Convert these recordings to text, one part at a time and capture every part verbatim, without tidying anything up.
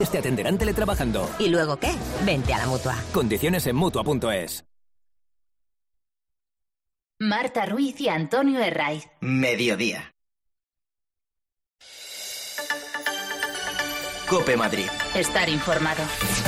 te atenderán teletrabajando. ¿Y luego qué? Vente a la Mutua. Condiciones en Mutua punto es. Marta Ruiz y Antonio Herraiz. Mediodía. COPE Madrid. Estar informado.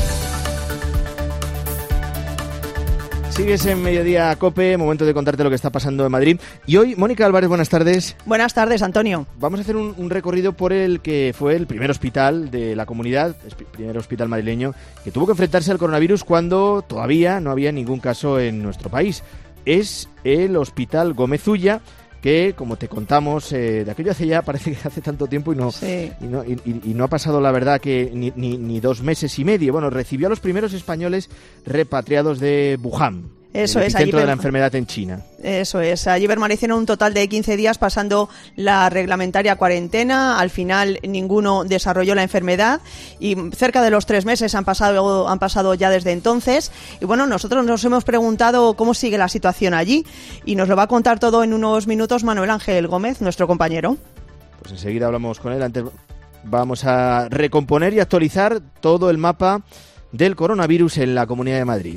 Sigues en Mediodía COPE, momento de contarte lo que está pasando en Madrid. Y hoy, Mónica Álvarez, buenas tardes. Buenas tardes, Antonio. Vamos a hacer un, un recorrido por el que fue el primer hospital de la comunidad, el primer hospital madrileño, que tuvo que enfrentarse al coronavirus cuando todavía no había ningún caso en nuestro país. Es el Hospital Gómez Ulla, que, como te contamos, eh, de aquello hace ya, parece que hace tanto tiempo y no, sí. y no, y, y no ha pasado, la verdad, que ni, ni, ni dos meses y medio. Bueno, recibió a los primeros españoles repatriados de Wuhan. Eso el es, epicentro allí de la enfermedad en China. Eso es, allí permanecieron un total de quince días pasando la reglamentaria cuarentena. Al final ninguno desarrolló la enfermedad y cerca de los tres meses han pasado, han pasado ya desde entonces. Y bueno, nosotros nos hemos preguntado cómo sigue la situación allí y nos lo va a contar todo en unos minutos Manuel Ángel Gómez, nuestro compañero. Pues enseguida hablamos con él. Antes vamos a recomponer y actualizar todo el mapa del coronavirus en la Comunidad de Madrid.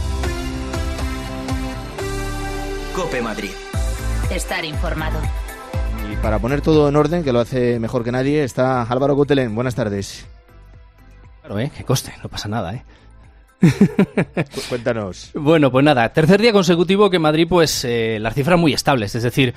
COPE Madrid. Estar informado. Y para poner todo en orden, que lo hace mejor que nadie, está Álvaro Gutelén. Buenas tardes. Claro, ¿eh? Que coste, no pasa nada, ¿eh? Cuéntanos. Bueno, pues nada, tercer día consecutivo que Madrid, pues eh, las cifras muy estables, es decir,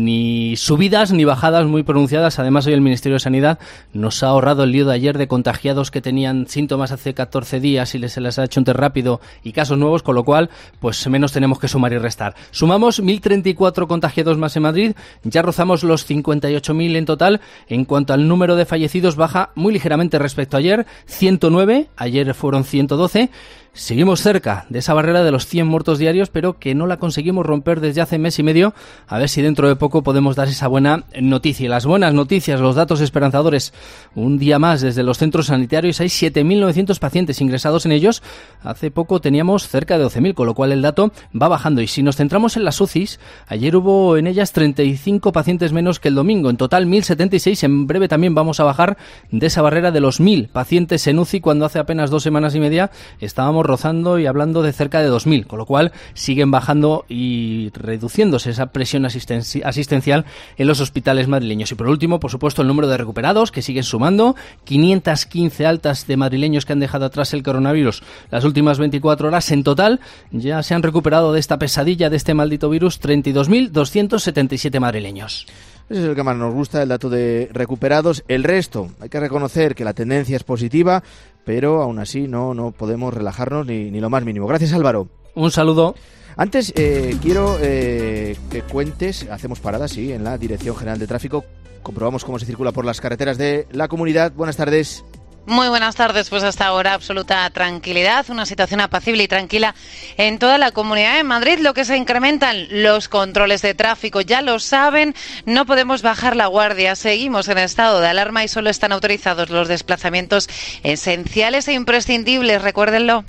ni subidas ni bajadas muy pronunciadas. Además, hoy el Ministerio de Sanidad nos ha ahorrado el lío de ayer de contagiados que tenían síntomas hace catorce días y se les ha hecho un test rápido y casos nuevos, con lo cual, pues menos tenemos que sumar y restar. Sumamos mil treinta y cuatro contagiados más en Madrid, ya rozamos los cincuenta y ocho mil en total. En cuanto al número de fallecidos, baja muy ligeramente respecto a ayer, ciento nueve, ayer fueron ciento doce. Seguimos cerca de esa barrera de los cien muertos diarios, pero que no la conseguimos romper desde hace mes y medio. A ver si dentro de poco podemos dar esa buena noticia. Y las buenas noticias, los datos esperanzadores. Un día más desde los centros sanitarios hay siete mil novecientos pacientes ingresados en ellos. Hace poco teníamos cerca de doce mil, con lo cual el dato va bajando. Y si nos centramos en las U C Is, ayer hubo en ellas treinta y cinco pacientes menos que el domingo. En total mil setenta y seis. En breve también vamos a bajar de esa barrera de los mil pacientes en U C I, cuando hace apenas dos semanas y media estábamos rozando y hablando de cerca de dos mil, con lo cual siguen bajando y reduciéndose esa presión asistenci- asistencial en los hospitales madrileños. Y por último, por supuesto, el número de recuperados, que siguen sumando, quinientas quince altas de madrileños que han dejado atrás el coronavirus las últimas veinticuatro horas. En total ya se han recuperado de esta pesadilla, de este maldito virus, treinta y dos mil doscientos setenta y siete madrileños. Ese es el que más nos gusta, el dato de recuperados. El resto, hay que reconocer que la tendencia es positiva, pero aún así no, no podemos relajarnos ni, ni lo más mínimo. Gracias, Álvaro. Un saludo. Antes eh, quiero eh, que cuentes, hacemos parada, sí, en la Dirección General de Tráfico. Comprobamos cómo se circula por las carreteras de la comunidad. Buenas tardes. Muy buenas tardes, pues hasta ahora absoluta tranquilidad, una situación apacible y tranquila en toda la Comunidad de Madrid. Lo que se incrementan los controles de tráfico, ya lo saben, no podemos bajar la guardia, seguimos en estado de alarma y solo están autorizados los desplazamientos esenciales e imprescindibles, recuérdenlo.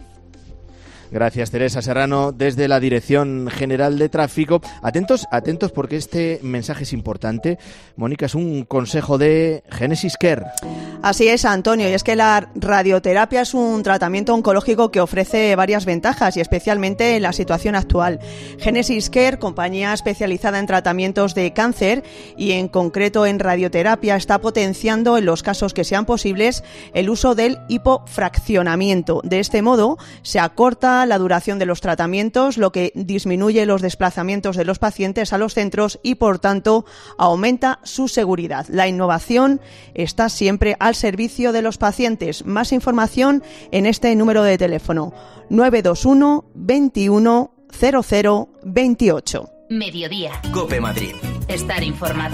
Gracias, Teresa Serrano, desde la Dirección General de Tráfico. Atentos, atentos, porque este mensaje es importante. Mónica, es un consejo de Genesis Care. Así es, Antonio, y es que la radioterapia es un tratamiento oncológico que ofrece varias ventajas, y especialmente en la situación actual. Genesis Care, compañía especializada en tratamientos de cáncer y en concreto en radioterapia, está potenciando en los casos que sean posibles el uso del hipofraccionamiento. De este modo se acorta la duración de los tratamientos, lo que disminuye los desplazamientos de los pacientes a los centros y, por tanto, aumenta su seguridad. La innovación está siempre al servicio de los pacientes. Más información en este número de teléfono: nueve dos uno, veintiuno, cero cero, veintiocho. Mediodía. COPE Madrid. Estar informado.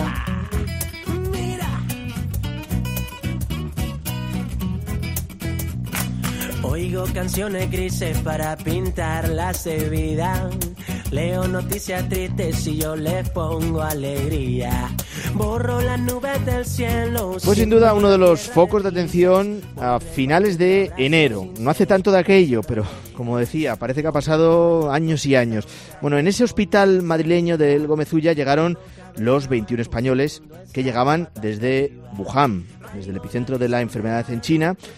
Oigo canciones grises para pintarlas de vida. Leo noticias tristes y yo les pongo alegría. Borro las nubes del cielo. Pues sin duda uno de los focos de atención a finales de enero. No hace tanto de aquello, pero como decía, parece que ha pasado años y años. Bueno, en ese hospital madrileño del Gómez Ulla llegaron los veintiún españoles que llegaban desde Wuhan, desde el epicentro de la enfermedad en China.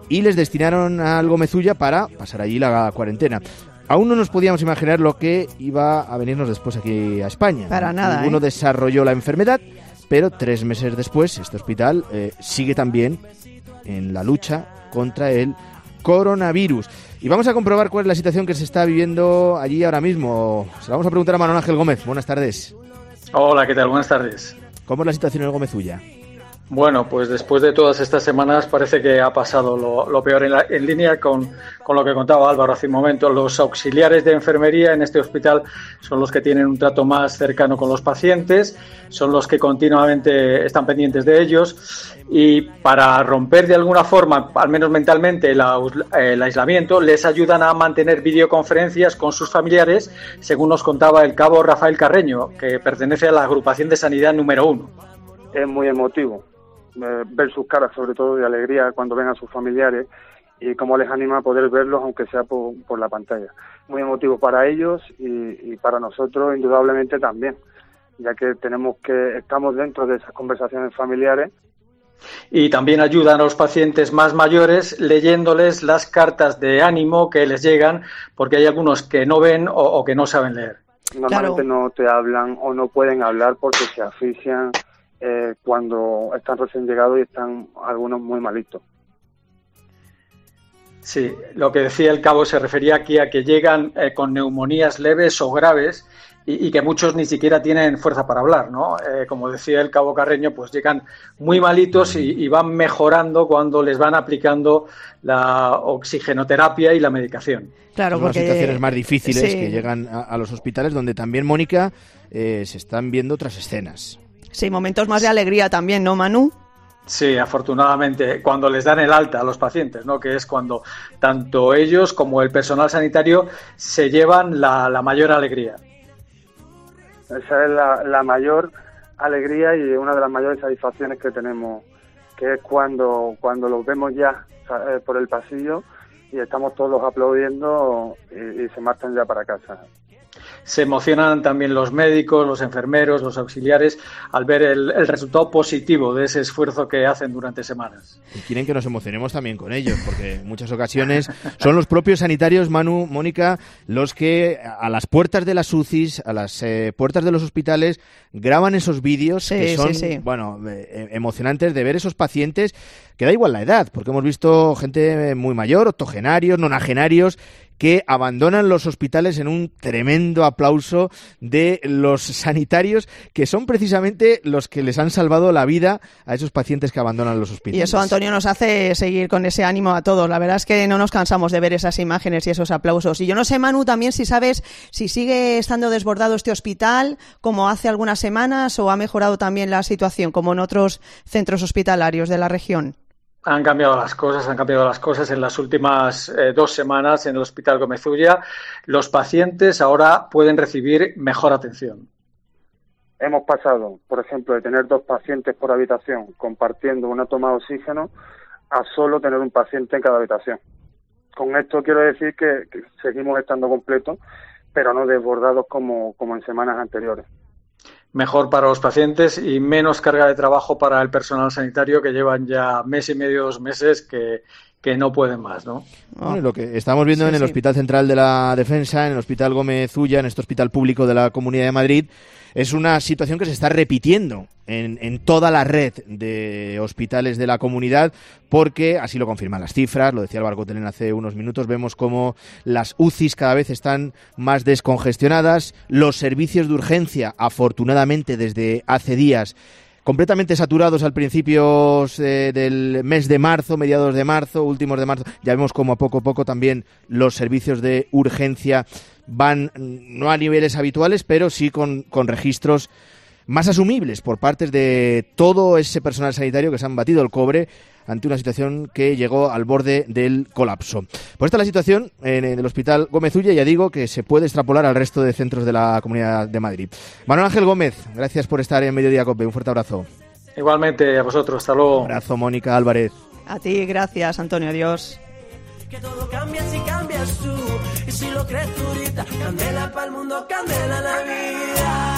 y les destinaron al Gómez Ulla para pasar allí la cuarentena. Aún no nos podíamos imaginar lo que iba a venirnos después aquí a España. Para nada, Ninguno ¿eh? desarrolló la enfermedad, pero tres meses después este hospital eh, sigue también en la lucha contra el coronavirus. Y vamos a comprobar cuál es la situación que se está viviendo allí ahora mismo. Se la vamos a preguntar a Manuel Ángel Gómez. Buenas tardes. Hola, ¿qué tal? Buenas tardes. ¿Cómo es la situación en el Gómez Ulla? Bueno, pues después de todas estas semanas parece que ha pasado lo, lo peor en, la, en línea con, con lo que contaba Álvaro hace un momento. Los auxiliares de enfermería en este hospital son los que tienen un trato más cercano con los pacientes, son los que continuamente están pendientes de ellos y para romper de alguna forma, al menos mentalmente, el, el aislamiento, les ayudan a mantener videoconferencias con sus familiares, según nos contaba el cabo Rafael Carreño, que pertenece a la agrupación de sanidad número uno. Es muy emotivo ver sus caras, sobre todo de alegría cuando ven a sus familiares y cómo les anima a poder verlos aunque sea por, por la pantalla. Muy emotivo para ellos y, y para nosotros indudablemente también, ya que tenemos que estamos dentro de esas conversaciones familiares. Y también ayudan a los pacientes más mayores leyéndoles las cartas de ánimo que les llegan, porque hay algunos que no ven o, o que no saben leer. Normalmente claro. No te hablan o no pueden hablar porque se asfixian Eh, cuando están recién llegados y están algunos muy malitos. Sí, lo que decía el cabo se refería aquí a que llegan eh, con neumonías leves o graves y, y que muchos ni siquiera tienen fuerza para hablar, ¿no? Eh, como decía el cabo Carreño, pues llegan muy malitos y, y van mejorando cuando les van aplicando la oxigenoterapia y la medicación. Claro, son porque... las situaciones más difíciles sí. que llegan a, a los hospitales, donde también, Mónica, eh, se están viendo otras escenas. Sí, momentos más de alegría también, ¿no, Manu? Sí, afortunadamente, cuando les dan el alta a los pacientes, ¿no? Que es cuando tanto ellos como el personal sanitario se llevan la, la mayor alegría. Esa es la, la mayor alegría y una de las mayores satisfacciones que tenemos, que es cuando, cuando los vemos ya eh, por el pasillo y estamos todos aplaudiendo y, y se marchan ya para casa. Se emocionan también los médicos, los enfermeros, los auxiliares al ver el, el resultado positivo de ese esfuerzo que hacen durante semanas. Y quieren que nos emocionemos también con ellos, porque en muchas ocasiones son los propios sanitarios, Manu, Mónica, los que a las puertas de las U C Is, a las eh, puertas de los hospitales, graban esos vídeos sí, que son sí, sí. bueno, eh, emocionantes de ver esos pacientes, que da igual la edad, porque hemos visto gente muy mayor, octogenarios, nonagenarios, que abandonan los hospitales en un tremendo aplauso de los sanitarios, que son precisamente los que les han salvado la vida a esos pacientes que abandonan los hospitales. Y eso, Antonio, nos hace seguir con ese ánimo a todos. La verdad es que no nos cansamos de ver esas imágenes y esos aplausos. Y yo no sé, Manu, también si sabes si sigue estando desbordado este hospital como hace algunas semanas o ha mejorado también la situación como en otros centros hospitalarios de la región. Han cambiado las cosas, han cambiado las cosas en las últimas eh, dos semanas en el Hospital Gómez Ulla. Los pacientes ahora pueden recibir mejor atención. Hemos pasado, por ejemplo, de tener dos pacientes por habitación compartiendo una toma de oxígeno a solo tener un paciente en cada habitación. Con esto quiero decir que, que seguimos estando completos, pero no desbordados como, como en semanas anteriores. Mejor para los pacientes y menos carga de trabajo para el personal sanitario, que llevan ya mes y medio, dos meses que, que no pueden más, ¿no? Bueno, lo que estamos viendo sí, en el sí. Hospital Central de la Defensa, en el Hospital Gómez Ulla, en este hospital público de la Comunidad de Madrid, es una situación que se está repitiendo en, en toda la red de hospitales de la comunidad, porque así lo confirman las cifras, lo decía Álvaro Cotelén hace unos minutos, vemos como las U C Is cada vez están más descongestionadas, los servicios de urgencia, afortunadamente desde hace días, completamente saturados al principio eh, del mes de marzo, mediados de marzo, últimos de marzo. Ya vemos como a poco a poco también los servicios de urgencia van no a niveles habituales, pero sí con, con registros más asumibles por parte de todo ese personal sanitario que se han batido el cobre ante una situación que llegó al borde del colapso. Pues esta es la situación en el Hospital Gómez Ulla, ya digo que se puede extrapolar al resto de centros de la Comunidad de Madrid. Manuel Ángel Gómez, gracias por estar en Mediodía Cope, un fuerte abrazo. Igualmente, a vosotros, hasta luego. Un abrazo, Mónica Álvarez. A ti, gracias, Antonio, adiós. Que todo cambia si cambias tú, y si lo crees tú ahorita, candela pa'l mundo, candela la vida.